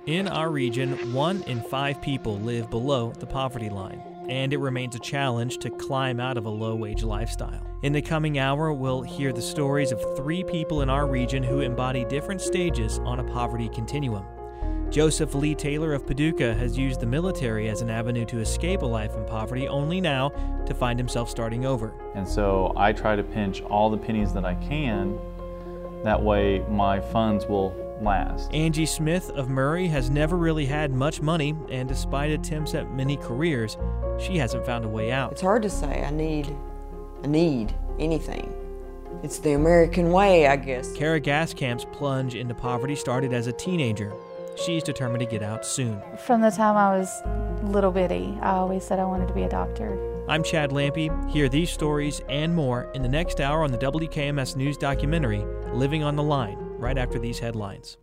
In our region, 1 in 5 people live below the poverty line, and it remains a challenge to climb out of a low-wage lifestyle. In the coming hour, we'll hear the stories of 3 people in our region who embody different stages on a poverty continuum. Joseph Lee Taylor of Paducah has used the military as an avenue to escape a life in poverty, only now to find himself starting over. And so I try to pinch all the pennies that I can. That way my funds will last. Angie Smith of Murray has never really had much money, and despite attempts at many careers, she hasn't found a way out. It's hard to say I need anything. It's the American way, I guess. Kara Gaskamp's plunge into poverty started as a teenager. She's determined to get out soon. From the time I was little bitty, I always said I wanted to be a doctor. I'm Chad Lampe. Hear these stories and more in the next hour on the WKMS News documentary, Living on the Line, right after these headlines.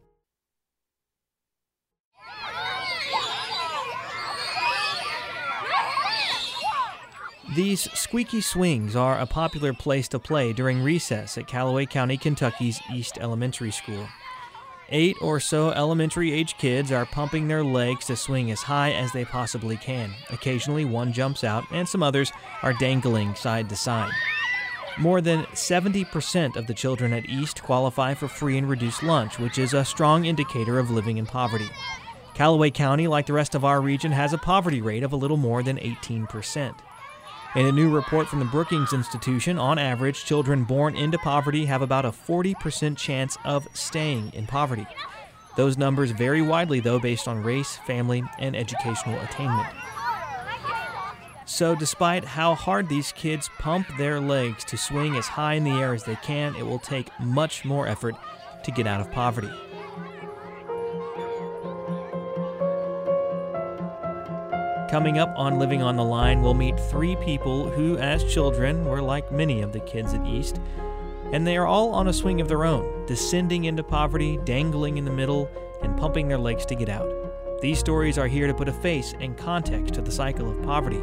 These squeaky swings are a popular place to play during recess at Callaway County, Kentucky's East Elementary School. 8 or so elementary-age kids are pumping their legs to swing as high as they possibly can. Occasionally, one jumps out, and some others are dangling side to side. More than 70% of the children at East qualify for free and reduced lunch, which is a strong indicator of living in poverty. Callaway County, like the rest of our region, has a poverty rate of a little more than 18%. In a new report from the Brookings Institution, on average, children born into poverty have about a 40% chance of staying in poverty. Those numbers vary widely, though, based on race, family, and educational attainment. So despite how hard these kids pump their legs to swing as high in the air as they can, it will take much more effort to get out of poverty. Coming up on Living on the Line, we'll meet 3 people who, as children, were like many of the kids at East, and they are all on a swing of their own, descending into poverty, dangling in the middle, and pumping their legs to get out. These stories are here to put a face and context to the cycle of poverty.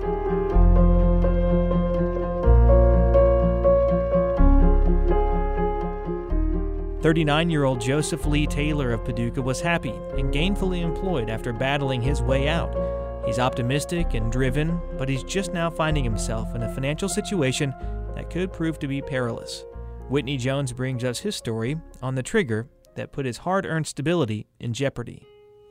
"39-year-old Joseph Lee Taylor of Paducah was happy and gainfully employed after battling his way out. He's optimistic and driven, but he's just now finding himself in a financial situation that could prove to be perilous. Whitney Jones brings us his story on the trigger that put his hard-earned stability in jeopardy.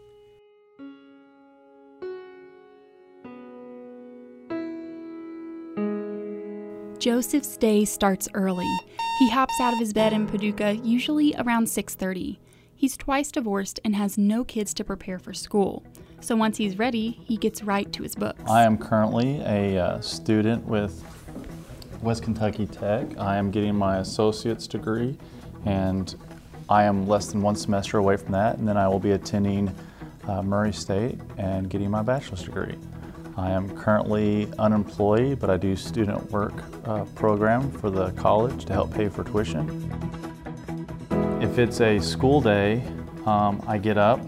Joseph's day starts early. He hops out of his bed in Paducah usually around 6:30. He's twice divorced and has no kids to prepare for school. So once he's ready, he gets right to his books. I am currently a student with West Kentucky Tech. I am getting my associate's degree, and I am less than 1 semester away from that, and then I will be attending Murray State and getting my bachelor's degree. I am currently unemployed, but I do student work program for the college to help pay for tuition. If it's a school day, I get up,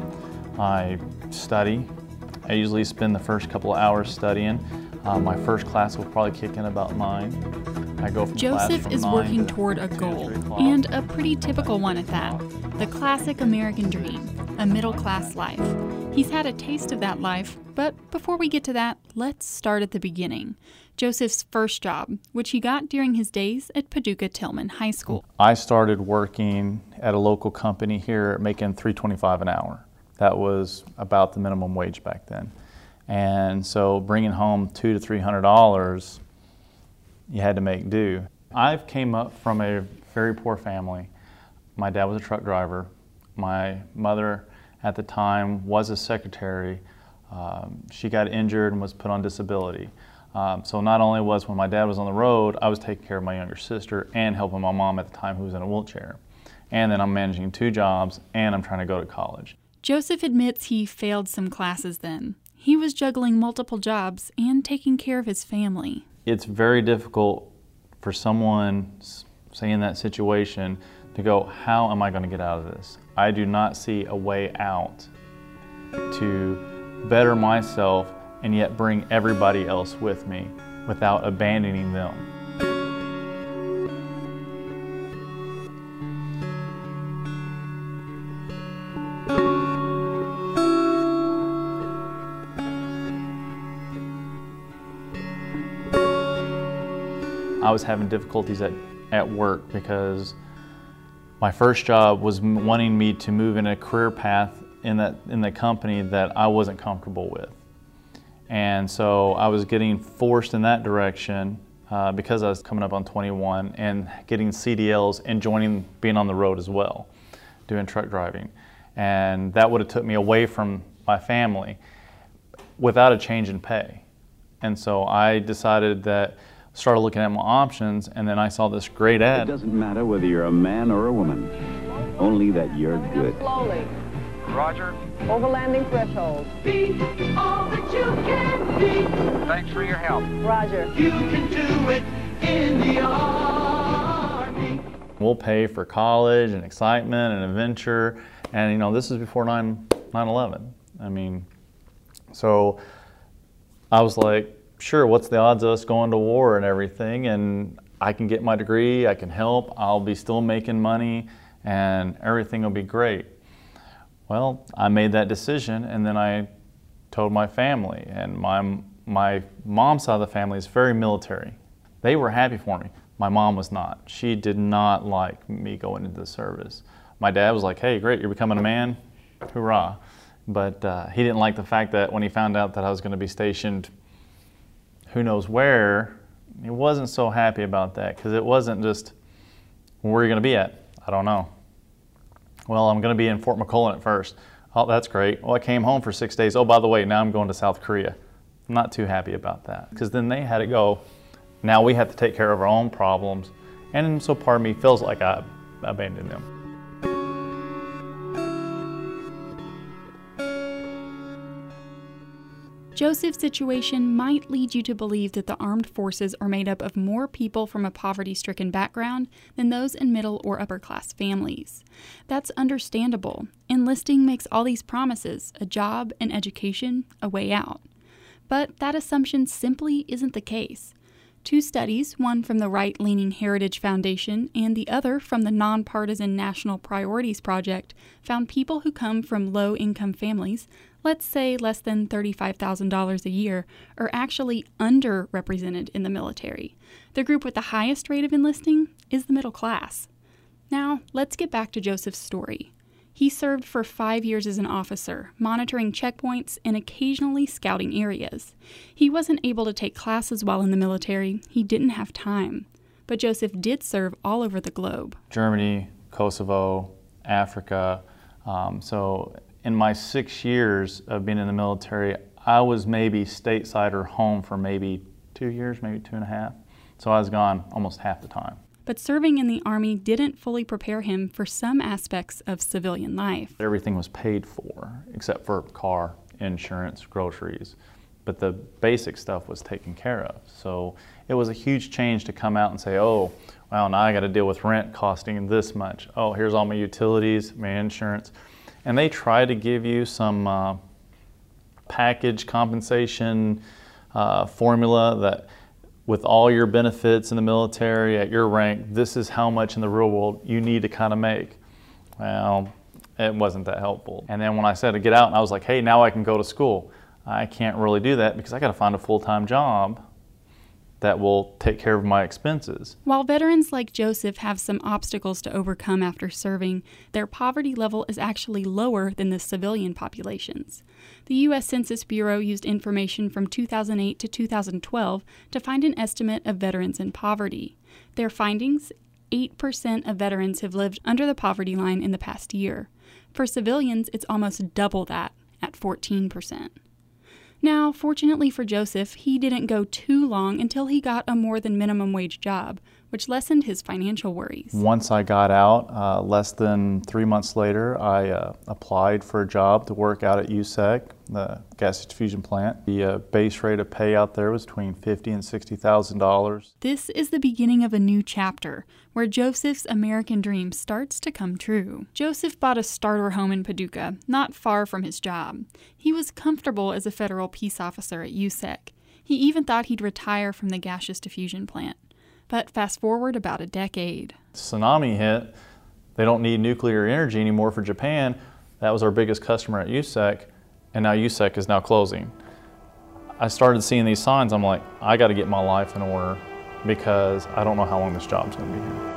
I study. I usually spend the first couple of hours studying. My first class will probably kick in about 9. I go from Joseph is working toward a goal, and a pretty typical one at that. The classic American dream, a middle-class life. He's had a taste of that life, but before we get to that, let's start at the beginning. Joseph's first job, which he got during his days at Paducah Tillman High School. I started working at a local company here making $3.25 an hour. That was about the minimum wage back then. And so bringing home $200 to $300, you had to make do. I came up from a very poor family. My dad was a truck driver. My mother at the time was a secretary. She got injured and was put on disability. So not only was when my dad was on the road, I was taking care of my younger sister and helping my mom at the time who was in a wheelchair. And then I'm managing 2 jobs and I'm trying to go to college. Joseph admits he failed some classes then. He was juggling multiple jobs and taking care of his family. It's very difficult for someone, say in that situation, to go, how am I going to get out of this? I do not see a way out to better myself and yet bring everybody else with me without abandoning them. I was having difficulties at work because my first job was wanting me to move in a career path in the company that I wasn't comfortable with. And so I was getting forced in that direction because I was coming up on 21 and getting CDLs and being on the road as well, doing truck driving. And that would have took me away from my family without a change in pay. And so I decided that, started looking at my options, and then I saw this great ad. It doesn't matter whether you're a man or a woman, only that you're good. Slowly. Roger. Overlanding threshold. Be all that you can be. Thanks for your help. Roger. You can do it in the Army. We'll pay for college and excitement and adventure, and you know, this is before 9/11. I mean, so I was like, sure, what's the odds of us going to war and everything? And I can get my degree, I can help, I'll be still making money, and everything will be great. Well, I made that decision, and then I told my family, and my mom's side of the family is very military. They were happy for me. My mom was not. She did not like me going into the service. My dad was like, hey, great, you're becoming a man, hoorah. But he didn't like the fact that when he found out that I was going to be stationed who knows where, he wasn't so happy about that, because it wasn't just, where are you going to be at? I don't know. Well, I'm going to be in Fort McClellan at first. Oh, that's great. Well, I came home for 6 days. Oh, by the way, now I'm going to South Korea. I'm not too happy about that, because then they had to go. Now we have to take care of our own problems. And so part of me feels like I abandoned them. Joseph's situation might lead you to believe that the armed forces are made up of more people from a poverty-stricken background than those in middle or upper-class families. That's understandable. Enlisting makes all these promises, a job, an education, a way out. But that assumption simply isn't the case. Two studies, one from the right-leaning Heritage Foundation and the other from the nonpartisan National Priorities Project, found people who come from low-income families, let's say less than $35,000 a year, are actually underrepresented in the military. The group with the highest rate of enlisting is the middle class. Now, let's get back to Joseph's story. He served for 5 years as an officer, monitoring checkpoints and occasionally scouting areas. He wasn't able to take classes while in the military. He didn't have time. But Joseph did serve all over the globe. Germany, Kosovo, Africa. So in my 6 years of being in the military, I was maybe stateside or home for maybe 2 years, maybe 2.5. So I was gone almost half the time. But serving in the Army didn't fully prepare him for some aspects of civilian life. Everything was paid for, except for car, insurance, groceries. But the basic stuff was taken care of. So it was a huge change to come out and say, oh, well, now I got to deal with rent costing this much. Oh, here's all my utilities, my insurance. And they try to give you some package compensation formula that with all your benefits in the military at your rank, this is how much in the real world you need to kind of make. Well, it wasn't that helpful. And then when I said to get out, and I was like, hey, now I can go to school. I can't really do that because I got to find a full-time job that will take care of my expenses. While veterans like Joseph have some obstacles to overcome after serving, their poverty level is actually lower than the civilian populations. The U.S. Census Bureau used information from 2008 to 2012 to find an estimate of veterans in poverty. Their findings: 8% of veterans have lived under the poverty line in the past year. For civilians, it's almost double that, at 14%. Now, fortunately for Joseph, he didn't go too long until he got a more than minimum wage job, which lessened his financial worries. Once I got out, less than 3 months later, I applied for a job to work out at USEC, the gas diffusion plant. The base rate of pay out there was between $50,000 and $60,000. This is the beginning of a new chapter, where Joseph's American dream starts to come true. Joseph bought a starter home in Paducah, not far from his job. He was comfortable as a federal peace officer at USEC. He even thought he'd retire from the gaseous diffusion plant. But fast forward about a decade. Tsunami hit. They don't need nuclear energy anymore for Japan. That was our biggest customer at USEC, and now USEC is now closing. I started seeing these signs. I'm like, I got to get my life in order. because I don't know how long this job's going to be here.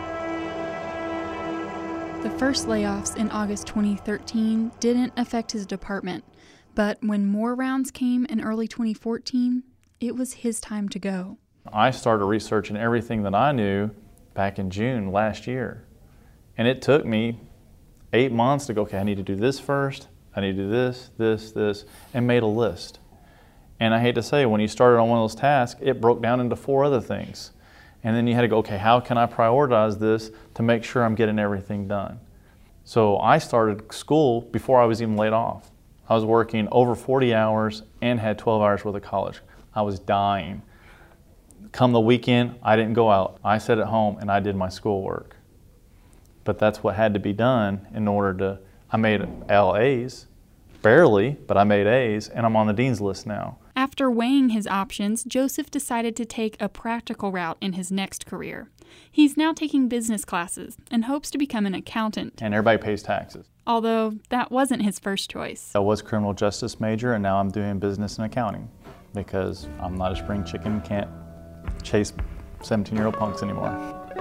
The first layoffs in August 2013 didn't affect his department, but when more rounds came in early 2014, it was his time to go. I started researching everything that I knew back in June last year. And it took me 8 months to go, okay, I need to do this first, I need to do this, this, and made a list. And I hate to say, when you started on one of those tasks, it broke down into 4 other things. And then you had to go, okay, how can I prioritize this to make sure I'm getting everything done? So I started school before I was even laid off. I was working over 40 hours and had 12 hours worth of college. I was dying. Come the weekend, I didn't go out. I sat at home and I did my schoolwork. But that's what had to be done in order to, I made LAs, barely, but I made A's, and I'm on the dean's list now. After weighing his options, Joseph decided to take a practical route in his next career. He's now taking business classes and hopes to become an accountant. And everybody pays taxes. Although that wasn't his first choice. I was criminal justice major, and now I'm doing business and accounting because I'm not a spring chicken and can't chase 17-year-old punks anymore.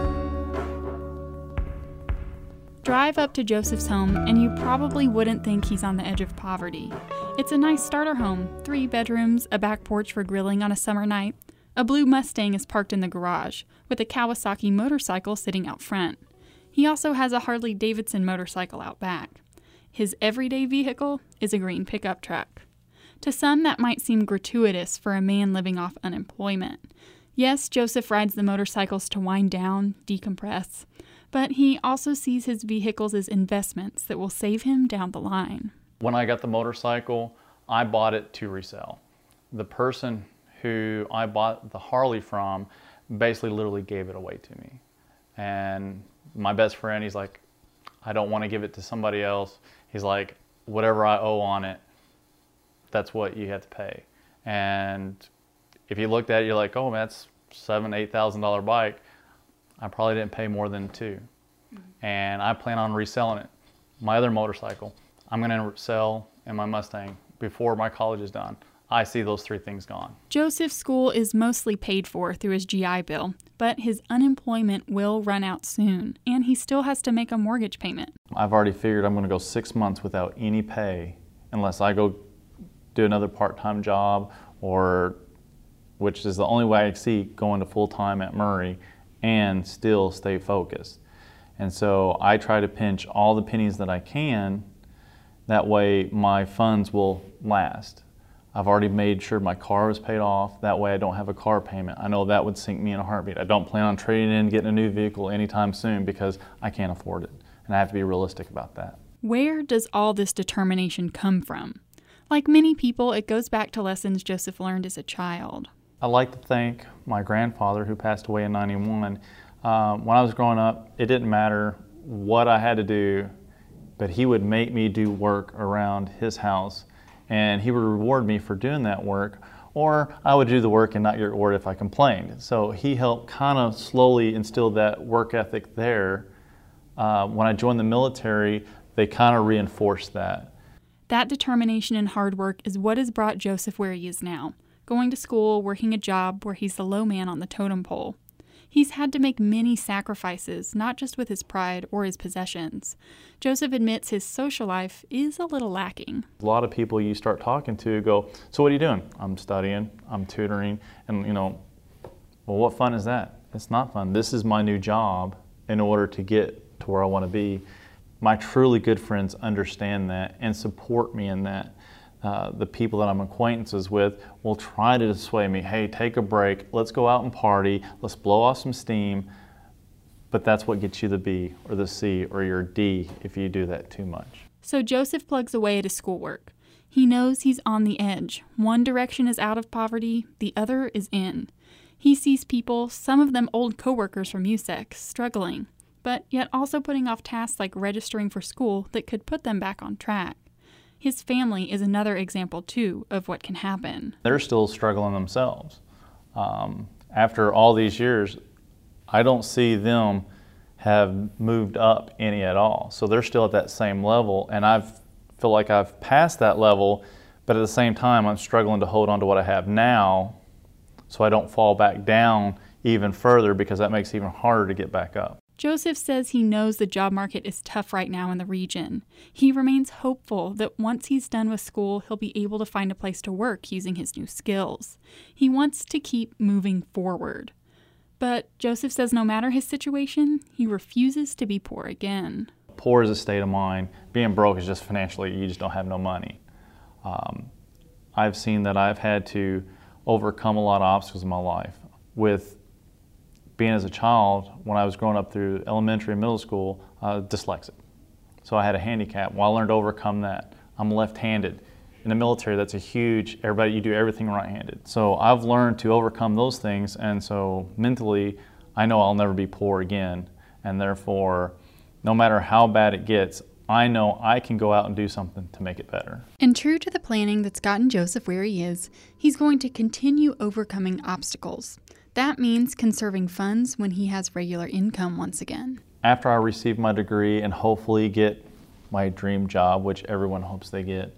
Drive up to Joseph's home and you probably wouldn't think he's on the edge of poverty. It's a nice starter home, 3 bedrooms, a back porch for grilling on a summer night. A blue Mustang is parked in the garage, with a Kawasaki motorcycle sitting out front. He also has a Harley-Davidson motorcycle out back. His everyday vehicle is a green pickup truck. To some, that might seem gratuitous for a man living off unemployment. Yes, Joseph rides the motorcycles to wind down, decompress, but he also sees his vehicles as investments that will save him down the line. When I got the motorcycle, I bought it to resell. The person who I bought the Harley from basically literally gave it away to me. And my best friend, he's like, I don't want to give it to somebody else. He's like, whatever I owe on it, that's what you have to pay. And if you looked at it, you're like, oh, that's $7,000, $8,000 bike. I probably didn't pay more than $2,000. And I plan on reselling it. My other motorcycle, I'm going to sell, and my Mustang before my college is done. I see those 3 things gone. Joseph's school is mostly paid for through his GI Bill, but his unemployment will run out soon, and he still has to make a mortgage payment. I've already figured I'm going to go 6 months without any pay unless I go do another part-time job, or which is the only way I see going to full-time at Murray and still stay focused. And so I try to pinch all the pennies that I can. That way my funds will last. I've already made sure my car was paid off. That way I don't have a car payment. I know that would sink me in a heartbeat. I don't plan on trading in, getting a new vehicle anytime soon because I can't afford it. And I have to be realistic about that. Where does all this determination come from? Like many people, it goes back to lessons Joseph learned as a child. I like to thank my grandfather, who passed away in '91. When I was growing up, it didn't matter what I had to do, but he would make me do work around his house, and he would reward me for doing that work, or I would do the work and not get rewarded if I complained. So he helped kind of slowly instill that work ethic there. When I joined the military, they kind of reinforced that. That determination and hard work is what has brought Joseph where he is now, going to school, working a job where he's the low man on the totem pole. He's had to make many sacrifices, not just with his pride or his possessions. Joseph admits his social life is a little lacking. A lot of people you start talking to go, so what are you doing? I'm studying, I'm tutoring, and well, what fun is that? It's not fun. This is my new job in order to get to where I want to be. My truly good friends understand that and support me in that. The people that I'm acquaintances with will try to dissuade me, hey, take a break, let's go out and party, let's blow off some steam, but that's what gets you the B or the C or your D if you do that too much. So Joseph plugs away at his schoolwork. He knows he's on the edge. One direction is out of poverty, the other is in. He sees people, some of them old coworkers from USEC, struggling, but yet also putting off tasks like registering for school that could put them back on track. His family is another example, too, of what can happen. They're still struggling themselves. After all these years, I don't see them have moved up any at all. So they're still at that same level, and I feel like I've passed that level, but at the same time, I'm struggling to hold on to what I have now so I don't fall back down even further because that makes it even harder to get back up. Joseph says he knows the job market is tough right now in the region. He remains hopeful that once he's done with school, he'll be able to find a place to work using his new skills. He wants to keep moving forward. But Joseph says no matter his situation, he refuses to be poor again. Poor is a state of mind. Being broke is just financially, you just don't have no money. I've seen that I've had to overcome a lot of obstacles in my life. With being as a child, when I was growing up through elementary and middle school, dyslexic. So I had a handicap. Well, I learned to overcome that. I'm left-handed. In the military, that's a huge, you do everything right-handed. So I've learned to overcome those things, and so mentally, I know I'll never be poor again, and therefore, no matter how bad it gets, I know I can go out and do something to make it better. And true to the planning that's gotten Joseph where he is, he's going to continue overcoming obstacles. That means conserving funds when he has regular income once again. After I receive my degree and hopefully get my dream job, which everyone hopes they get,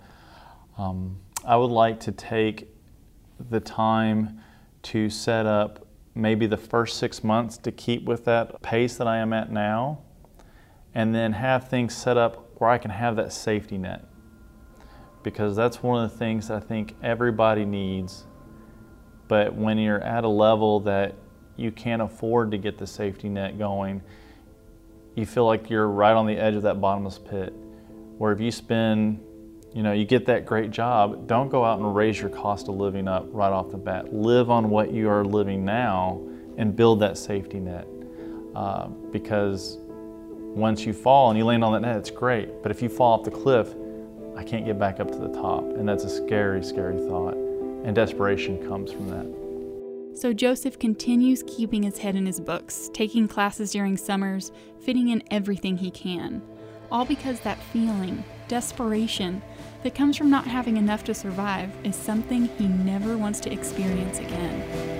I would like to take the time to set up maybe the first 6 months to keep with that pace that I am at now, and then have things set up where I can have that safety net. Because that's one of the things that I think everybody needs. But when you're at a level that you can't afford to get the safety net going, you feel like you're right on the edge of that bottomless pit. Where if you spend, you get that great job, don't go out and raise your cost of living up right off the bat. Live on what you are living now and build that safety net. Because once you fall and you land on that net, it's great. But if you fall off the cliff, I can't get back up to the top. And that's a scary, scary thought. And desperation comes from that. So Joseph continues keeping his head in his books, taking classes during summers, fitting in everything he can. All because that feeling, desperation, that comes from not having enough to survive is something he never wants to experience again.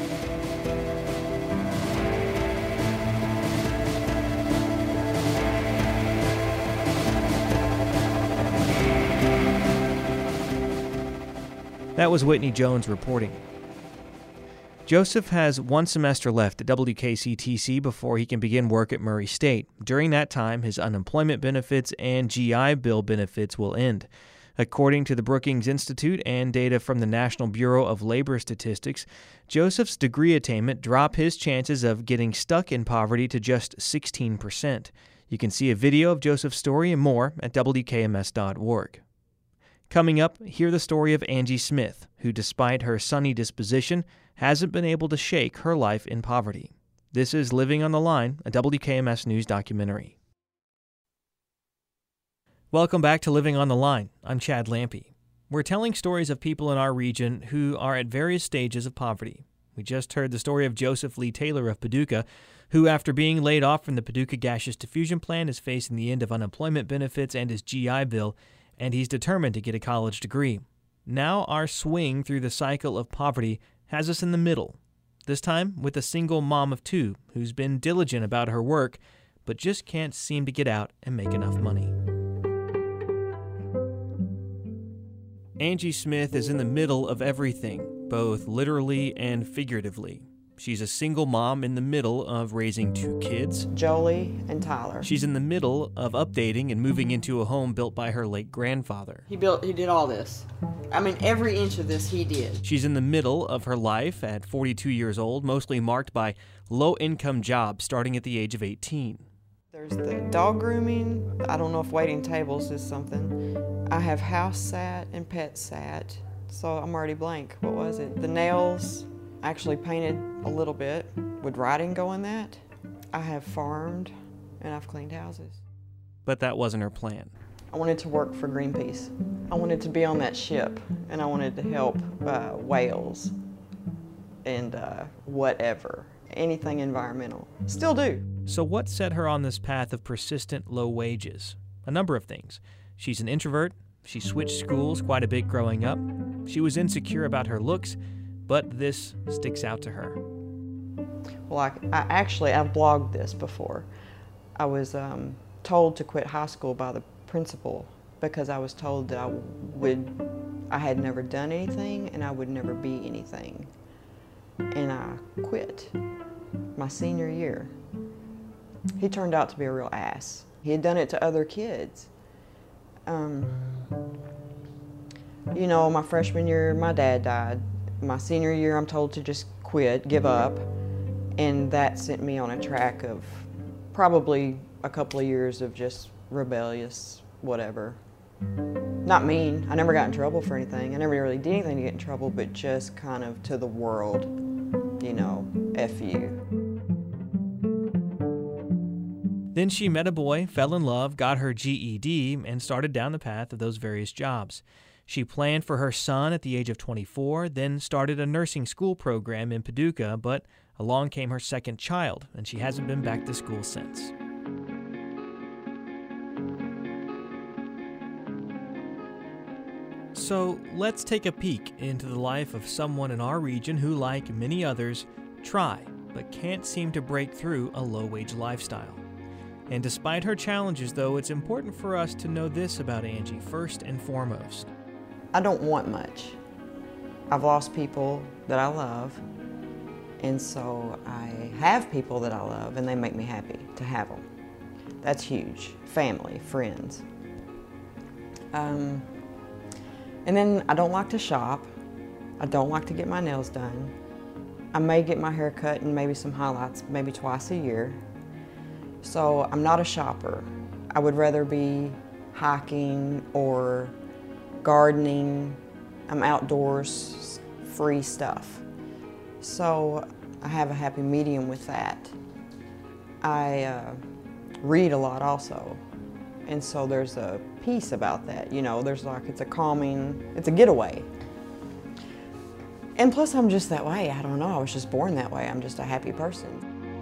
That was Whitney Jones reporting. Joseph has one semester left at WKCTC before he can begin work at Murray State. During that time, his unemployment benefits and GI Bill benefits will end. According to the Brookings Institute and data from the National Bureau of Labor Statistics, Joseph's degree attainment dropped his chances of getting stuck in poverty to just 16%. You can see a video of Joseph's story and more at WKMS.org. Coming up, hear the story of Angie Smith, who despite her sunny disposition, hasn't been able to shake her life in poverty. This is Living on the Line, a WKMS News documentary. Welcome back to Living on the Line. I'm Chad Lampe. We're telling stories of people in our region who are at various stages of poverty. We just heard the story of Joseph Lee Taylor of Paducah, who after being laid off from the Paducah Gaseous Diffusion Plant is facing the end of unemployment benefits and his GI Bill, and he's determined to get a college degree. Now our swing through the cycle of poverty has us in the middle, this time with a single mom of two who's been diligent about her work, but just can't seem to get out and make enough money. Angie Smith is in the middle of everything, both literally and figuratively. She's a single mom in the middle of raising two kids, Jolie and Tyler. She's in the middle of updating and moving into a home built by her late grandfather. He did all this. I mean, every inch of this he did. She's in the middle of her life at 42 years old, mostly marked by low-income jobs starting at the age of 18. There's the dog grooming. I don't know if waiting tables is something. I have house sat and pet sat, so I'm already blank. What was it? The nails. Actually painted a little bit. Would writing go in that? I have farmed and I've cleaned houses. But that wasn't her plan. I wanted to work for Greenpeace. I wanted to be on that ship and I wanted to help whales and whatever, anything environmental. Still do. So what set her on this path of persistent low wages? A number of things. She's an introvert. She switched schools quite a bit growing up. She was insecure about her looks, but this sticks out to her. Well, I've blogged this before. I was told to quit high school by the principal because I was told that I had never done anything and I would never be anything. and I quit my senior year. He turned out to be a real ass. He had done it to other kids. You know, my freshman year, my dad died. My senior year, I'm told to just quit, give up, and that sent me on a track of probably a couple of years of just rebellious whatever. Not mean. I never got in trouble for anything. I never really did anything to get in trouble, but just kind of to the world, you know, F you. Then she met a boy, fell in love, got her GED, and started down the path of those various jobs. She planned for her son at the age of 24, then started a nursing school program in Paducah, but along came her second child, and she hasn't been back to school since. So let's take a peek into the life of someone in our region who, like many others, try but can't seem to break through a low-wage lifestyle. And despite her challenges, though, it's important for us to know this about Angie first and foremost. I don't want much. I've lost people that I love, and so I have people that I love, and they make me happy to have them. That's huge. Family, friends. And then I don't like to shop. I don't like to get my nails done. I may get my hair cut and maybe some highlights maybe twice a year. So I'm not a shopper. I would rather be hiking or gardening. I'm outdoors, free stuff. So I have a happy medium with that. I read a lot also. And so there's a peace about that, you know, there's like, it's a calming, it's a getaway. And plus I'm just that way, I don't know, I was just born that way, I'm just a happy person.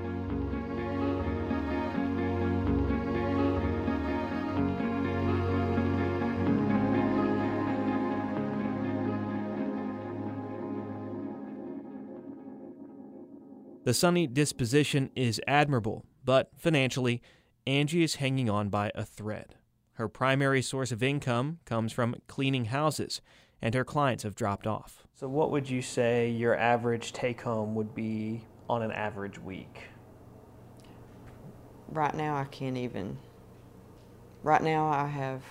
The sunny disposition is admirable, but financially, Angie is hanging on by a thread. Her primary source of income comes from cleaning houses, and her clients have dropped off. So what would you say your average take-home would be on an average week? Right now I can't even. Right now I have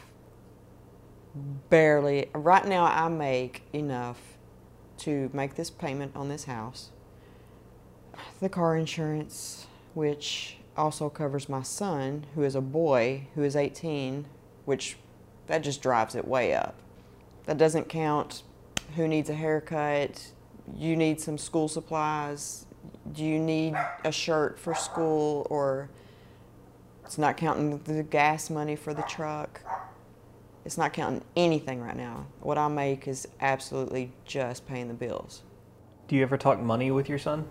barely, right now I make enough to make this payment on this house, the car insurance, which also covers my son, who is a boy, who is 18, which that just drives it way up. That doesn't count who needs a haircut, you need some school supplies, do you need a shirt for school, or it's not counting the gas money for the truck. It's not counting anything right now. What I make is absolutely just paying the bills. Do you ever talk money with your son?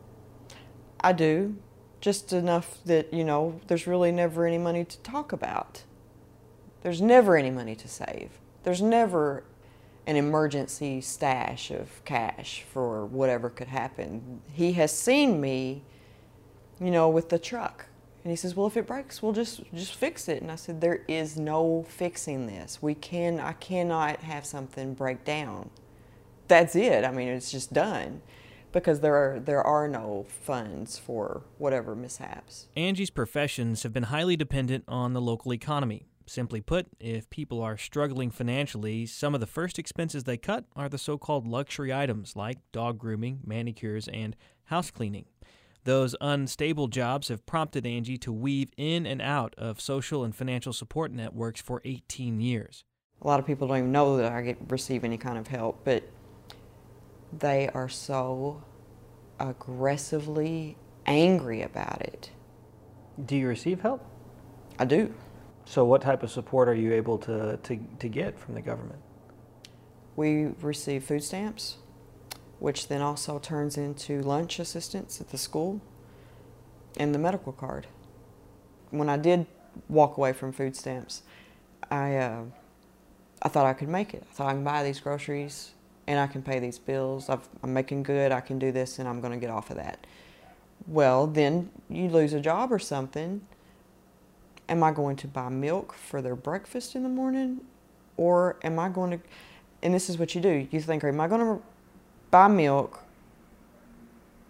I do. Just enough that, you know, there's really never any money to talk about. There's never any money to save. There's never an emergency stash of cash for whatever could happen. He has seen me, you know, with the truck. And he says, well, if it breaks, we'll just fix it. And I said, there is no fixing this. I cannot have something break down. That's it. I mean, it's just done. Because there are no funds for whatever mishaps. Angie's professions have been highly dependent on the local economy. Simply put, if people are struggling financially, some of the first expenses they cut are the so-called luxury items like dog grooming, manicures, and house cleaning. Those unstable jobs have prompted Angie to weave in and out of social and financial support networks for 18 years. A lot of people don't even know that I receive any kind of help, but they are so aggressively angry about it. Do you receive help? I do. So what type of support are you able to get from the government? We receive food stamps, which then also turns into lunch assistance at the school, and the medical card. When I did walk away from food stamps, I thought I could make it. I thought I can buy these groceries and I can pay these bills. I'm making good, I can do this, and I'm going to get off of that. Well, then you lose a job or something. Am I going to buy milk for their breakfast in the morning? Or am I going to, and this is what you do, you think, am I going to buy milk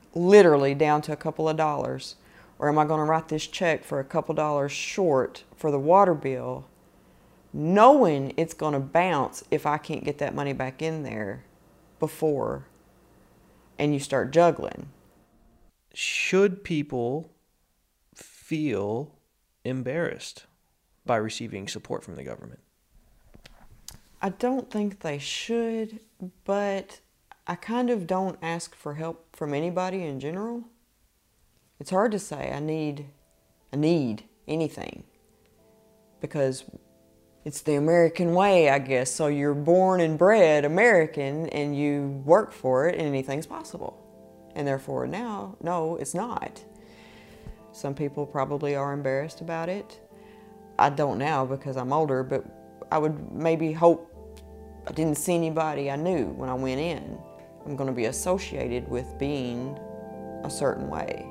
literally down to a couple of dollars? Or am I going to write this check for a couple dollars short for the water bill, knowing it's going to bounce if I can't get that money back in there before, and you start juggling? Should people feel embarrassed by receiving support from the government? I don't think they should, but I kind of don't ask for help from anybody in general. It's hard to say I need anything, because it's the American way, I guess. So you're born and bred American and you work for it and anything's possible. And therefore now, no, it's not. Some people probably are embarrassed about it. I don't now because I'm older, but I would maybe hope I didn't see anybody I knew when I went in. I'm going to be associated with being a certain way.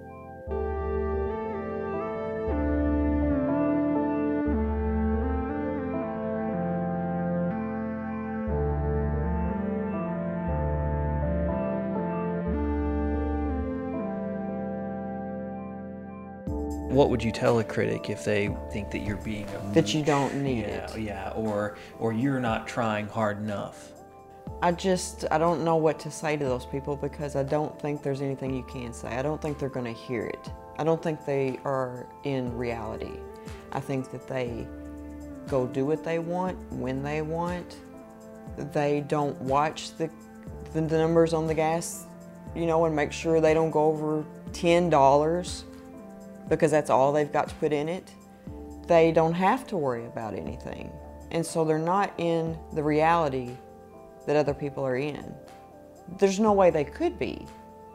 What would you tell a critic if they think that you're being a That you don't need it. Yeah, or you're not trying hard enough? I don't know what to say to those people, because I don't think there's anything you can say. I don't think they're going to hear it. I don't think they are in reality. I think that they go do what they want when they want. They don't watch the numbers on the gas, and make sure they don't go over $10. Because that's all they've got to put in it. They don't have to worry about anything. And so they're not in the reality that other people are in. There's no way they could be,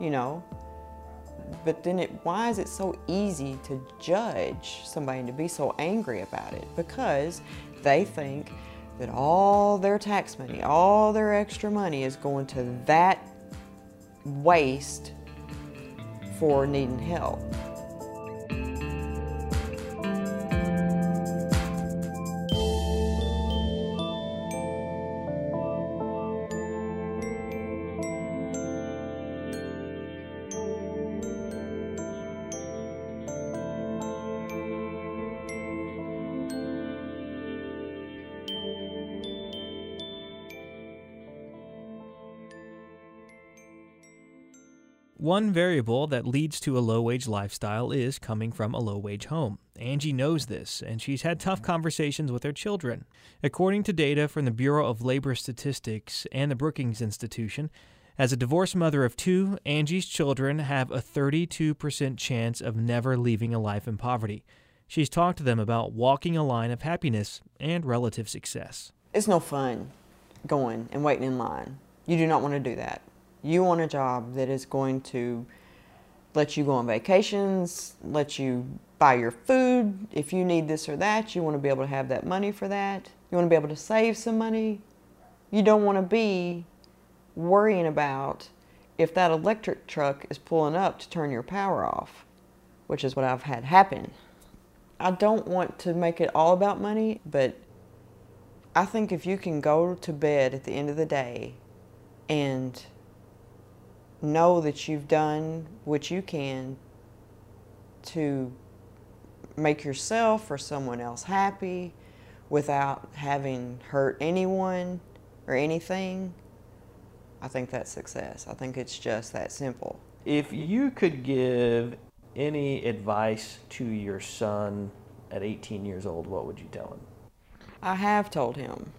But then why is it so easy to judge somebody and to be so angry about it? Because they think that all their tax money, all their extra money is going to that waste for needing help. One variable that leads to a low-wage lifestyle is coming from a low-wage home. Angie knows this, and she's had tough conversations with her children. According to data from the Bureau of Labor Statistics and the Brookings Institution, as a divorced mother of two, Angie's children have a 32% chance of never leaving a life in poverty. She's talked to them about walking a line of happiness and relative success. It's no fun going and waiting in line. You do not want to do that. You want a job that is going to let you go on vacations, let you buy your food. If you need this or that, you want to be able to have that money for that. You want to be able to save some money. You don't want to be worrying about if that electric truck is pulling up to turn your power off, which is what I've had happen. I don't want to make it all about money, but I think if you can go to bed at the end of the day and know that you've done what you can to make yourself or someone else happy without having hurt anyone or anything, I think that's success. I think it's just that simple. If you could give any advice to your son at 18 years old, what would you tell him? I have told him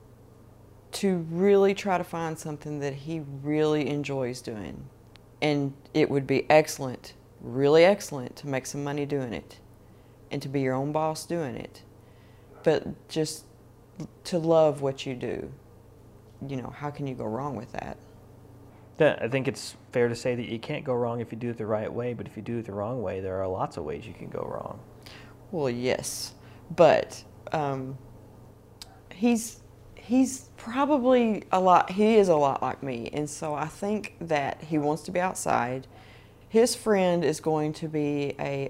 to really try to find something that he really enjoys doing. And it would be excellent, really excellent, to make some money doing it and to be your own boss doing it. But just to love what you do. How can you go wrong with that? I think it's fair to say that you can't go wrong if you do it the right way, but if you do it the wrong way, there are lots of ways you can go wrong. Well, yes, but he's probably he is a lot like me, and so I think that he wants to be outside. His friend is going to be a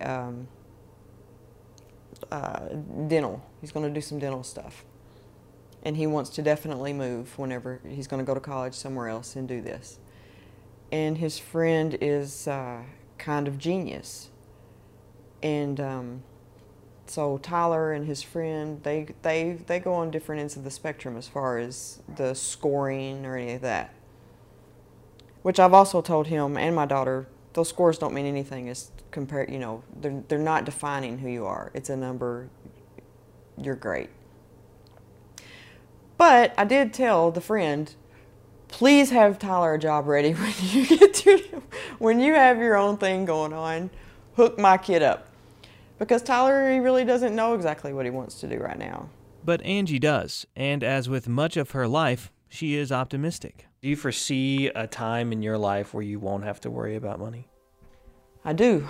dental. He's going to do some dental stuff. And he wants to definitely move whenever he's going to go to college somewhere else and do this. and his friend is kind of genius. And so Tyler and his friend, they go on different ends of the spectrum as far as the scoring or any of that. Which I've also told him and my daughter, those scores don't mean anything as compared, you know, they're not defining who you are. It's a number, you're great. But I did tell the friend, please have Tyler a job ready when you have your own thing going on, hook my kid up. Because Tyler, he really doesn't know exactly what he wants to do right now. But Angie does, and as with much of her life, she is optimistic. Do you foresee a time in your life where you won't have to worry about money? I do.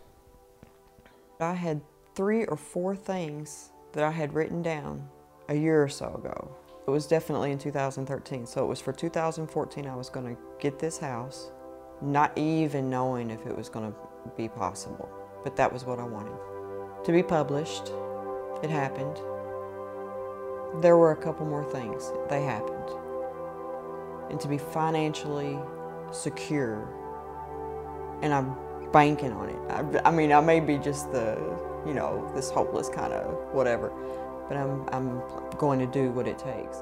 I had 3 or 4 things that I had written down a year or so ago. It was definitely in 2013, so it was for 2014 I was going to get this house, not even knowing if it was going to be possible, but that was what I wanted. To be published, it happened. There were a couple more things, they happened. And to be financially secure, and I'm banking on it. I mean, I may be just the, you know, this hopeless kind of whatever, but I'm going to do what it takes.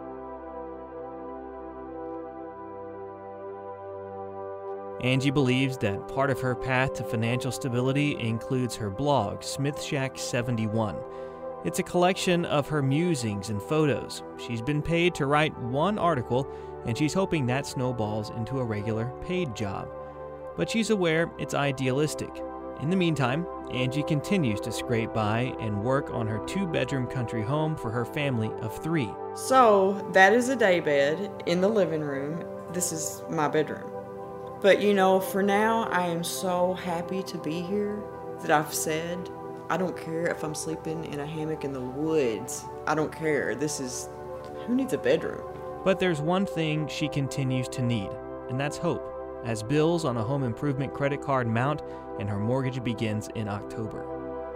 Angie believes that part of her path to financial stability includes her blog, Smith Shack 71. It's a collection of her musings and photos. She's been paid to write 1 article, and she's hoping that snowballs into a regular paid job. But she's aware it's idealistic. In the meantime, Angie continues to scrape by and work on her 2-bedroom country home for her family of 3. So that is a daybed in the living room. This is my bedroom. But you know, for now, I am so happy to be here that I've said, I don't care if I'm sleeping in a hammock in the woods. I don't care. Who needs a bedroom? But there's one thing she continues to need, and that's hope, as bills on a home improvement credit card mount and her mortgage begins in October.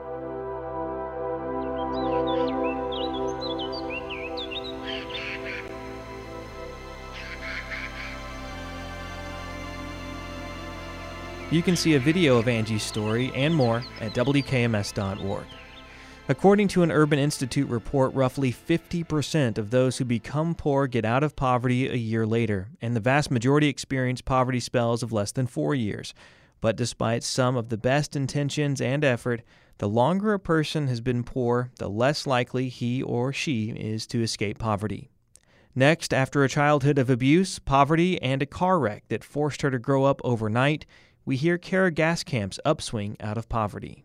You can see a video of Angie's story and more at WKMS.org. According to an Urban Institute report, roughly 50% of those who become poor get out of poverty a year later, and the vast majority experience poverty spells of less than 4 years. But despite some of the best intentions and effort, the longer a person has been poor, the less likely he or she is to escape poverty. Next, after a childhood of abuse, poverty, and a car wreck that forced her to grow up overnight, we hear Kara Gaskamp's upswing out of poverty.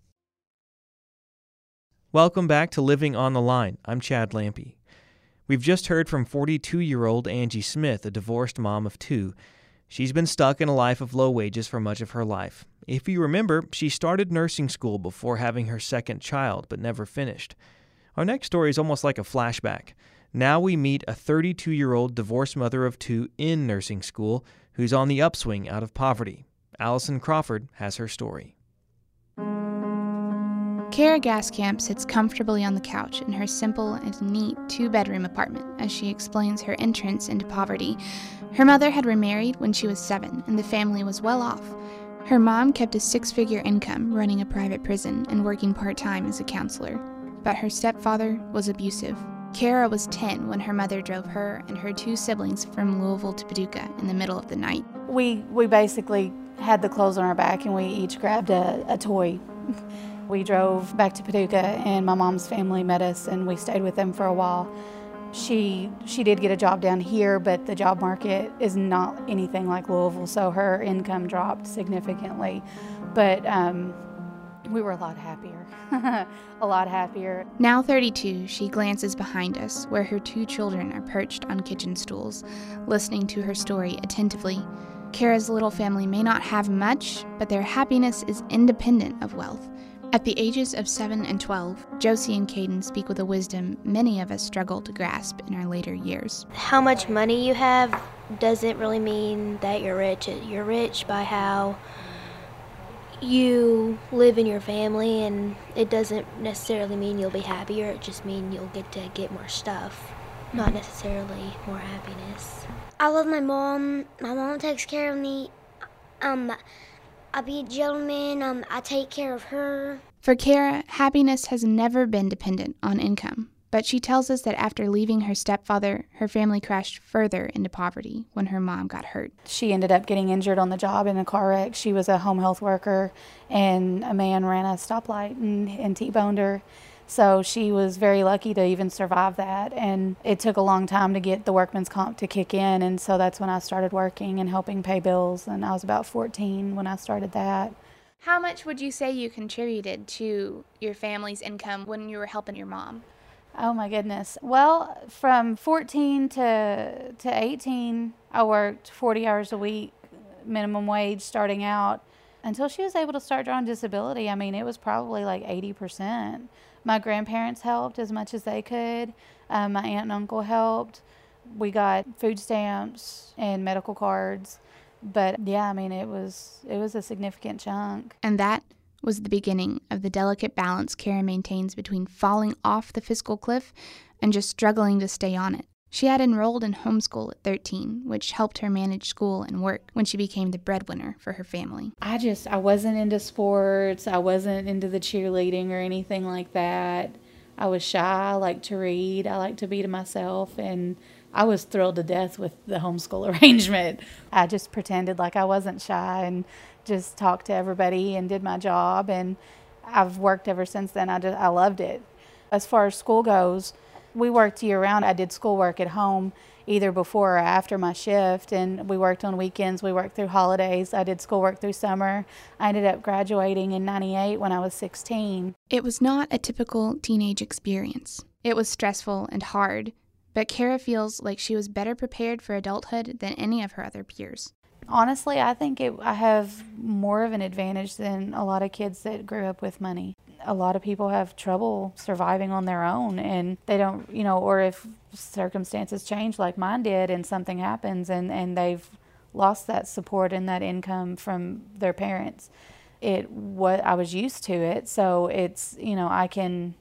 Welcome back to Living on the Line. I'm Chad Lampe. We've just heard from 42-year-old Angie Smith, a divorced mom of 2. She's been stuck in a life of low wages for much of her life. If you remember, she started nursing school before having her second child, but never finished. Our next story is almost like a flashback. Now we meet a 32-year-old divorced mother of 2 in nursing school who's on the upswing out of poverty. Allison Crawford has her story. Kara Gaskamp sits comfortably on the couch in her simple and neat 2-bedroom apartment as she explains her entrance into poverty. Her mother had remarried when she was 7, and the family was well off. Her mom kept a 6-figure income running a private prison and working part-time as a counselor. But her stepfather was abusive. Kara was 10 when her mother drove her and her 2 siblings from Louisville to Paducah in the middle of the night. We basically had the clothes on our back and we each grabbed a toy. We drove back to Paducah and my mom's family met us and we stayed with them for a while. She did get a job down here, but the job market is not anything like Louisville, so her income dropped significantly. But we were a lot happier, a lot happier. Now 32, she glances behind us, where her 2 children are perched on kitchen stools, listening to her story attentively. Kara's little family may not have much, but their happiness is independent of wealth. At the ages of 7 and 12, Josie and Caden speak with a wisdom many of us struggle to grasp in our later years. How much money you have doesn't really mean that you're rich. You're rich by how you live in your family, and it doesn't necessarily mean you'll be happier. It just means you'll get to get more stuff. not necessarily more happiness. I love my mom. My mom takes care of me. I be a gentleman. I take care of her. For Kara, happiness has never been dependent on income. But she tells us that after leaving her stepfather, her family crashed further into poverty when her mom got hurt. She ended up getting injured on the job in a car wreck. She was a home health worker, and a man ran a stoplight and T-boned her. So she was very lucky to even survive that. And it took a long time to get the workman's comp to kick in. And so that's when I started working and helping pay bills. And I was about 14 when I started that. How much would you say you contributed to your family's income when you were helping your mom? Oh my goodness. Well, from 14 to 18, I worked 40 hours a week, minimum wage starting out, until she was able to start drawing disability. I mean, it was probably like 80%. My grandparents helped as much as they could. My aunt and uncle helped. We got food stamps and medical cards. But yeah, I mean, it was a significant chunk. And that was the beginning of the delicate balance Kara maintains between falling off the fiscal cliff and just struggling to stay on it. She had enrolled in homeschool at 13, which helped her manage school and work when she became the breadwinner for her family. I wasn't into sports. I wasn't into the cheerleading or anything like that. I was shy. I liked to read. I liked to be to myself. And I was thrilled to death with the homeschool arrangement. I just pretended like I wasn't shy and just talked to everybody and did my job. And I've worked ever since then. I loved it. As far as school goes, we worked year-round. I did schoolwork at home either before or after my shift, and we worked on weekends. We worked through holidays. I did schoolwork through summer. I ended up graduating in '98 when I was 16. It was not a typical teenage experience. It was stressful and hard, but Kara feels like she was better prepared for adulthood than any of her other peers. Honestly, I think I have more of an advantage than a lot of kids that grew up with money. A lot of people have trouble surviving on their own, and they don't, or if circumstances change like mine did and something happens and they've lost that support and that income from their parents, I was used to it. So it's, I can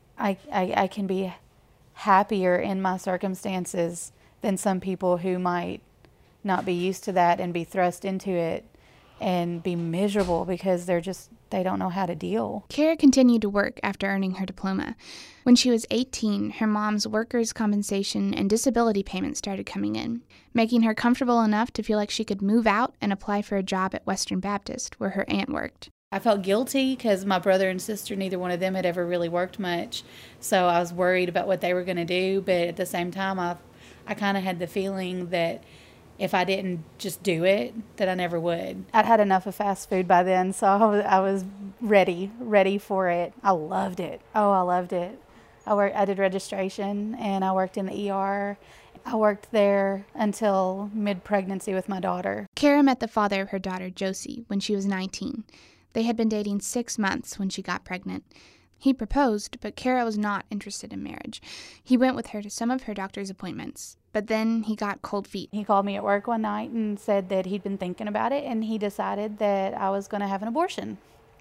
be happier in my circumstances than some people who might not be used to that and be thrust into it and be miserable because they don't know how to deal. Kara continued to work after earning her diploma. When she was 18, her mom's workers' compensation and disability payments started coming in, making her comfortable enough to feel like she could move out and apply for a job at Western Baptist, where her aunt worked. I felt guilty because my brother and sister, neither one of them had ever really worked much, so I was worried about what they were going to do, but at the same time, I kind of had the feeling that if I didn't just do it, that I never would. I'd had enough of fast food by then, so I was ready for it. I loved it. Oh, I loved it. I did registration, and I worked in the ER. I worked there until mid-pregnancy with my daughter. Kara met the father of her daughter, Josie, when she was 19. They had been dating 6 months when she got pregnant. He proposed, but Kara was not interested in marriage. He went with her to some of her doctor's appointments, but then he got cold feet. He called me at work one night and said that he'd been thinking about it, and he decided that I was going to have an abortion.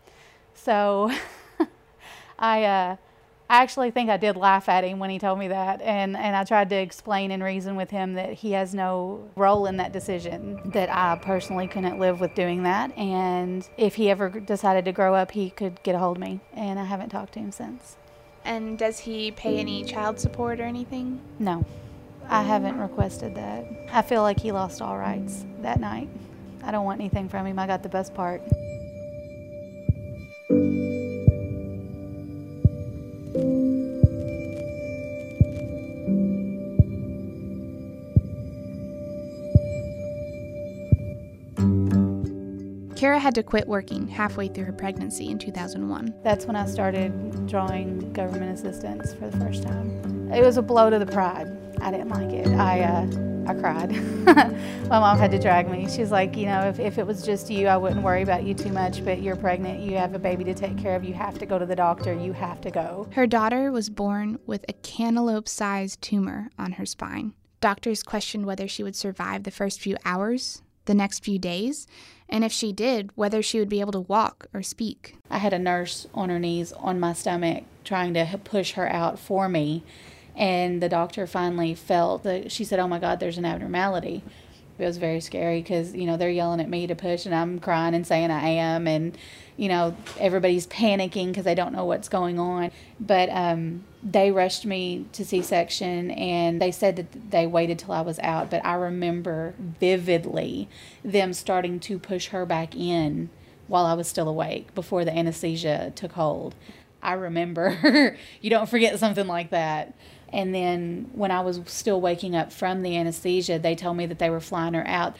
So I actually think I did laugh at him when he told me that, and I tried to explain and reason with him that he has no role in that decision, that I personally couldn't live with doing that, and if he ever decided to grow up, he could get a hold of me, and I haven't talked to him since. And does he pay any child support or anything? No, I haven't requested that. I feel like he lost all rights that night. I don't want anything from him. I got the best part. Kara had to quit working halfway through her pregnancy in 2001. That's when I started drawing government assistance for the first time. It was a blow to the pride. I didn't like it. I cried. My mom had to drag me. She's like, if it was just you, I wouldn't worry about you too much, but you're pregnant, you have a baby to take care of, you have to go to the doctor, you have to go. Her daughter was born with a cantaloupe-sized tumor on her spine. Doctors questioned whether she would survive the first few hours, the next few days, and if she did, whether she would be able to walk or speak. I had a nurse on her knees on my stomach trying to push her out for me, And the doctor finally felt that, she said, "Oh my God, there's an abnormality." It was very scary because, they're yelling at me to push and I'm crying and saying I am. And, everybody's panicking because they don't know what's going on. But they rushed me to C-section and they said that they waited till I was out. But I remember vividly them starting to push her back in while I was still awake before the anesthesia took hold. I remember. You don't forget something like that. And then when I was still waking up from the anesthesia, they told me that they were flying her out.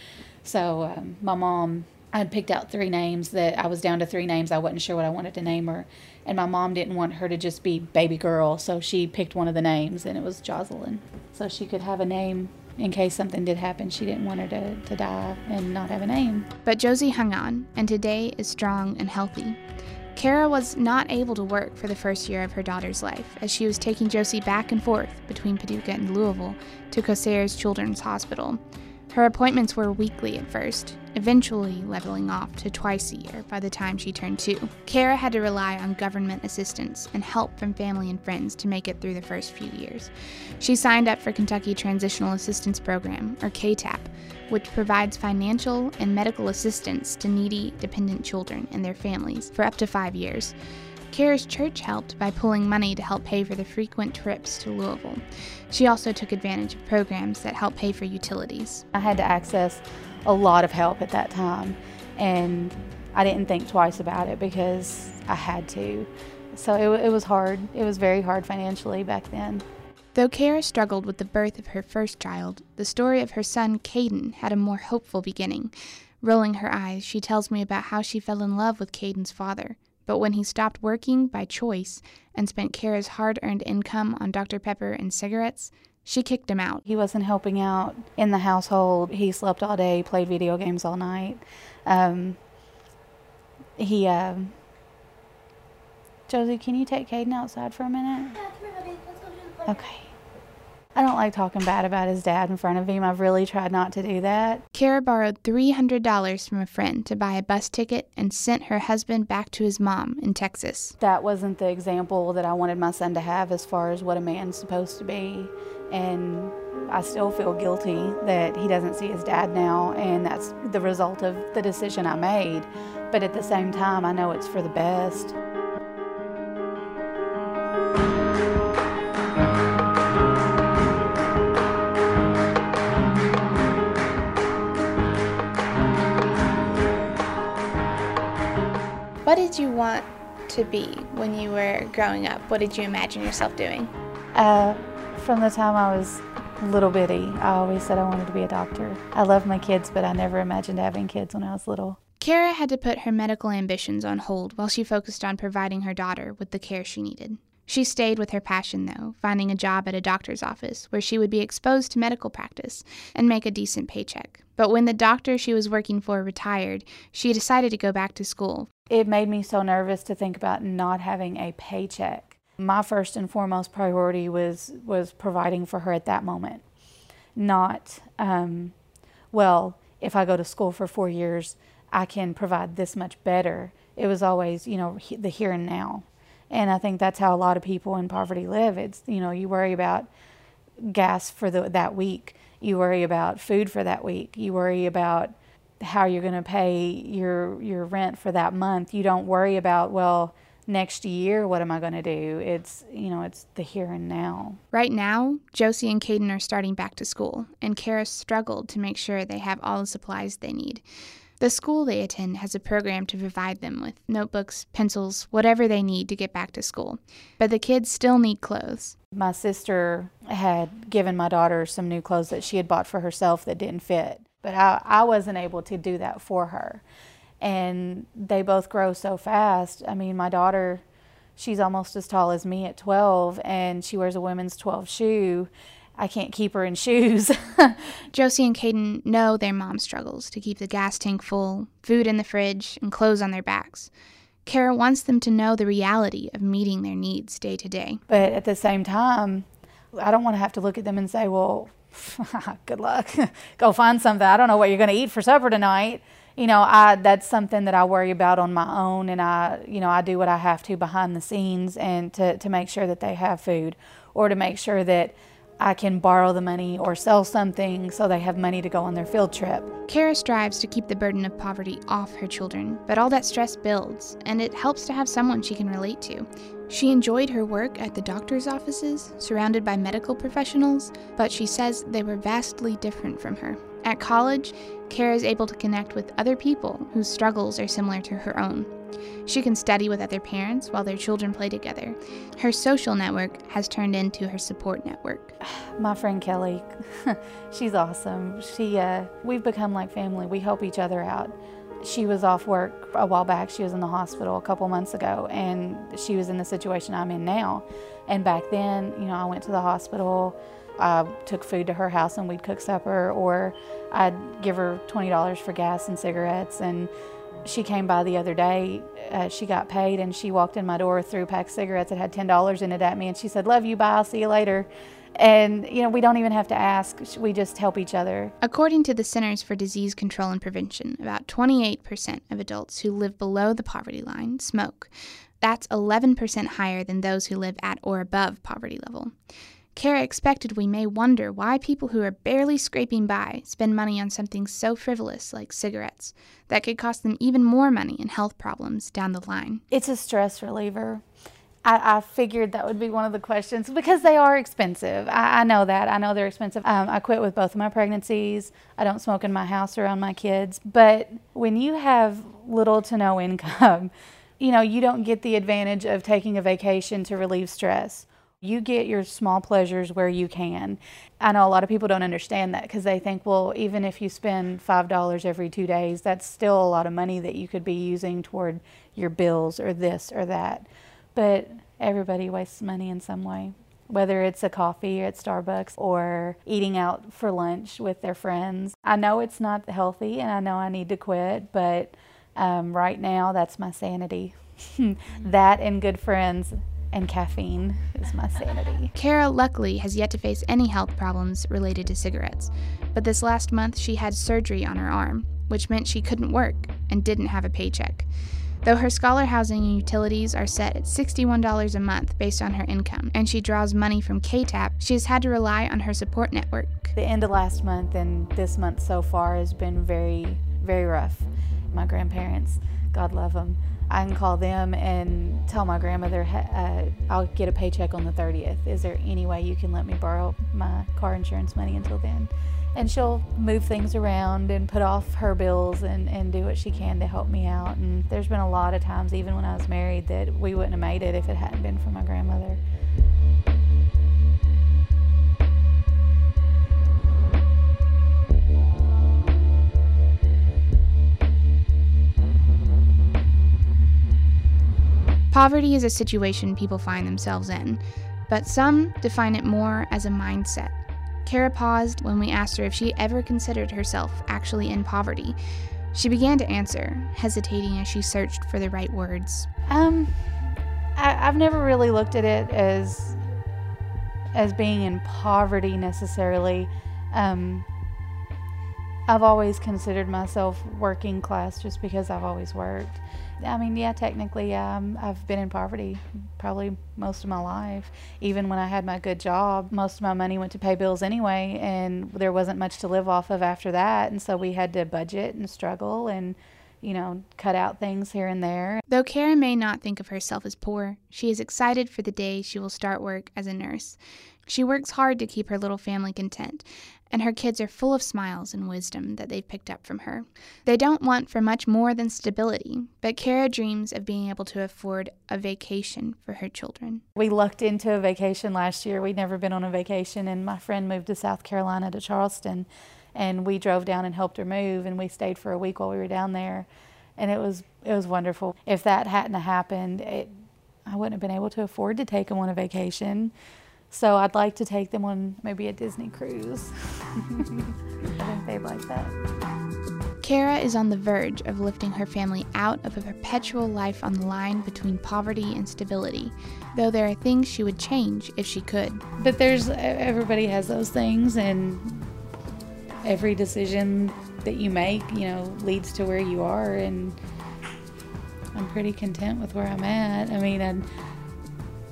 So my mom, I had picked out 3 names that I was down to 3 names. I wasn't sure what I wanted to name her. And my mom didn't want her to just be baby girl, so she picked one of the names, and it was Jocelyn. So she could have a name in case something did happen. She didn't want her to die and not have a name. But Josie hung on, and today is strong and healthy. Kara was not able to work for the first year of her daughter's life, as she was taking Josie back and forth between Paducah and Louisville to Cosare's Children's Hospital. Her appointments were weekly at first, eventually leveling off to twice a year by the time she turned 2. Kara had to rely on government assistance and help from family and friends to make it through the first few years. She signed up for Kentucky Transitional Assistance Program, or KTAP, which provides financial and medical assistance to needy, dependent children and their families for up to 5 years. Kara's church helped by pulling money to help pay for the frequent trips to Louisville. She also took advantage of programs that help pay for utilities. I had to access a lot of help at that time, and I didn't think twice about it because I had to. So it was hard. It was very hard financially back then. Though Kara struggled with the birth of her first child, the story of her son, Caden, had a more hopeful beginning. Rolling her eyes, she tells me about how she fell in love with Caden's father. But when he stopped working by choice and spent Kara's hard-earned income on Dr. Pepper and cigarettes, she kicked him out. He wasn't helping out in the household. He slept all day, played video games all night. Josie, can you take Caden outside for a minute? Yeah, come here, buddy. Let's go to the play. Okay. I don't like talking bad about his dad in front of him. I've really tried not to do that. Kara borrowed $300 from a friend to buy a bus ticket and sent her husband back to his mom in Texas. That wasn't the example that I wanted my son to have as far as what a man's supposed to be. And I still feel guilty that he doesn't see his dad now, and that's the result of the decision I made. But at the same time, I know it's for the best. What did you want to be when you were growing up? What did you imagine yourself doing? From the time I was little bitty, I always said I wanted to be a doctor. I love my kids, but I never imagined having kids when I was little. Kara had to put her medical ambitions on hold while she focused on providing her daughter with the care she needed. She stayed with her passion, though, finding a job at a doctor's office where she would be exposed to medical practice and make a decent paycheck. But when the doctor she was working for retired, she decided to go back to school. It made me so nervous to think about not having a paycheck. My first and foremost priority was providing for her at that moment. Not, if I go to school for 4 years, I can provide this much better. It was always, the here and now. And I think that's how a lot of people in poverty live. It's, you worry about gas for that week. You worry about food for that week. You worry about how you're going to pay your rent for that month. You don't worry about, next year, what am I going to do? It's, it's the here and now. Right now, Josie and Caden are starting back to school, and Kara struggled to make sure they have all the supplies they need. The school they attend has a program to provide them with notebooks, pencils, whatever they need to get back to school. But the kids still need clothes. My sister had given my daughter some new clothes that she had bought for herself that didn't fit. But I wasn't able to do that for her. And they both grow so fast. I mean, my daughter, she's almost as tall as me at 12, and she wears a women's 12 shoe. I can't keep her in shoes. Josie and Caden know their mom struggles to keep the gas tank full, food in the fridge, and clothes on their backs. Kara wants them to know the reality of meeting their needs day to day. But at the same time, I don't want to have to look at them and say, well, good luck. Go find something. I don't know what you're going to eat for supper tonight. That's something that I worry about on my own, and I do what I have to behind the scenes and to make sure that they have food or to make sure that I can borrow the money or sell something so they have money to go on their field trip. Kara strives to keep the burden of poverty off her children, but all that stress builds, and it helps to have someone she can relate to. She enjoyed her work at the doctor's offices, surrounded by medical professionals, but she says they were vastly different from her. At college, Kara is able to connect with other people whose struggles are similar to her own. She can study with other parents while their children play together. Her social network has turned into her support network. My friend Kelly, she's awesome. We've become like family. We help each other out. She was off work a while back. She was in the hospital a couple months ago, and she was in the situation I'm in now. And back then, I went to the hospital. I took food to her house and we'd cook supper, or I'd give her $20 for gas and cigarettes. And she came by the other day, she got paid, and she walked in my door, threw a pack of cigarettes that had $10 in it at me, and she said, "Love you, bye, I'll see you later." And, we don't even have to ask, we just help each other. According to the Centers for Disease Control and Prevention, about 28% of adults who live below the poverty line smoke. That's 11% higher than those who live at or above poverty level. Kara expected we may wonder why people who are barely scraping by spend money on something so frivolous like cigarettes that could cost them even more money and health problems down the line. It's a stress reliever. I figured that would be one of the questions because they are expensive. I know that. I know they're expensive. I quit with both of my pregnancies. I don't smoke in my house around my kids. But when you have little to no income, you don't get the advantage of taking a vacation to relieve stress. You get your small pleasures where you can. I know a lot of people don't understand that because they think, well, even if you spend $5 every 2 days, that's still a lot of money that you could be using toward your bills or this or that. But everybody wastes money in some way, whether it's a coffee at Starbucks or eating out for lunch with their friends. I know it's not healthy and I know I need to quit, but right now that's my sanity. That and good friends and caffeine is my sanity. Kara luckily has yet to face any health problems related to cigarettes, but this last month she had surgery on her arm, which meant she couldn't work and didn't have a paycheck. Though her scholar housing and utilities are set at $61 a month based on her income, and she draws money from KTAP, she has had to rely on her support network. The end of last month and this month so far has been very, very rough. My grandparents, God love them, I can call them and tell my grandmother, I'll get a paycheck on the 30th. Is there any way you can let me borrow my car insurance money until then? And she'll move things around and put off her bills and do what she can to help me out. And there's been a lot of times, even when I was married, that we wouldn't have made it if it hadn't been for my grandmother. Poverty is a situation people find themselves in, but some define it more as a mindset. Kara paused when we asked her if she ever considered herself actually in poverty. She began to answer, hesitating as she searched for the right words. I've never really looked at it as being in poverty necessarily. I've always considered myself working class just because I've always worked. I mean, yeah, technically, I've been in poverty probably most of my life. Even when I had my good job, most of my money went to pay bills anyway, and there wasn't much to live off of after that. And so we had to budget and struggle and, cut out things here and there. Though Kara may not think of herself as poor, she is excited for the day she will start work as a nurse. She works hard to keep her little family content, and her kids are full of smiles and wisdom that they've picked up from her. They don't want for much more than stability, but Kara dreams of being able to afford a vacation for her children. We lucked into a vacation last year. We'd never been on a vacation, and my friend moved to South Carolina to Charleston, and we drove down and helped her move, and we stayed for a week while we were down there, and it was wonderful. If that hadn't happened, I wouldn't have been able to afford to take them on a vacation. So I'd like to take them on maybe a Disney cruise. I think they'd like that. Kara is on the verge of lifting her family out of a perpetual life on the line between poverty and stability, though there are things she would change if she could. But everybody has those things, and every decision that you make, leads to where you are, and I'm pretty content with where I'm at. I mean,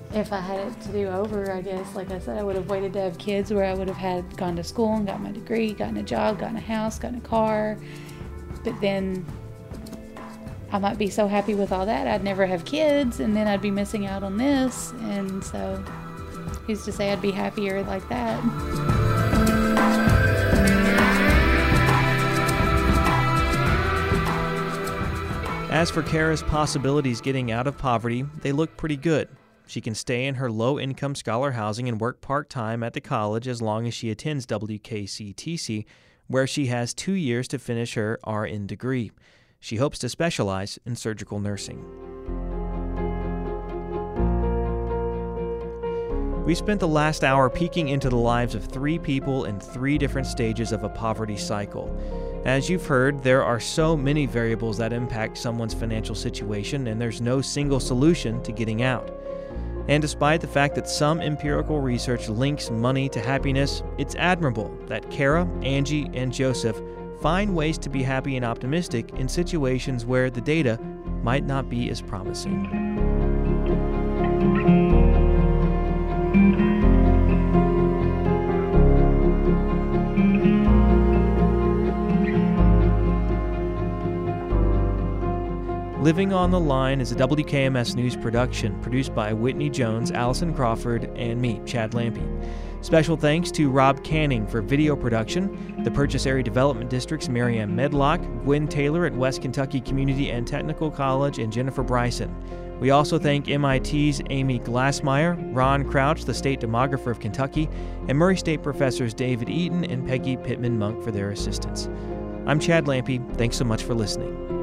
If I had it to do over, I guess, like I said, I would have waited to have kids where I would have gone to school and got my degree, gotten a job, gotten a house, gotten a car. But then I might be so happy with all that, I'd never have kids, and then I'd be missing out on this. And so who's to say I'd be happier like that? As for Kara's possibilities getting out of poverty, they look pretty good. She can stay in her low-income scholar housing and work part-time at the college as long as she attends WKCTC, where she has 2 years to finish her RN degree. She hopes to specialize in surgical nursing. We spent the last hour peeking into the lives of 3 people in 3 different stages of a poverty cycle. As you've heard, there are so many variables that impact someone's financial situation, and there's no single solution to getting out. And despite the fact that some empirical research links money to happiness, it's admirable that Kara, Angie, and Joseph find ways to be happy and optimistic in situations where the data might not be as promising. Living on the Line is a WKMS News production produced by Whitney Jones, Allison Crawford, and me, Chad Lampe. Special thanks to Rob Canning for video production, the Purchase Area Development District's Marianne Medlock, Gwen Taylor at West Kentucky Community and Technical College, and Jennifer Bryson. We also thank MIT's Amy Glassmeyer, Ron Crouch, the state demographer of Kentucky, and Murray State professors David Eaton and Peggy Pittman Monk for their assistance. I'm Chad Lampe. Thanks so much for listening.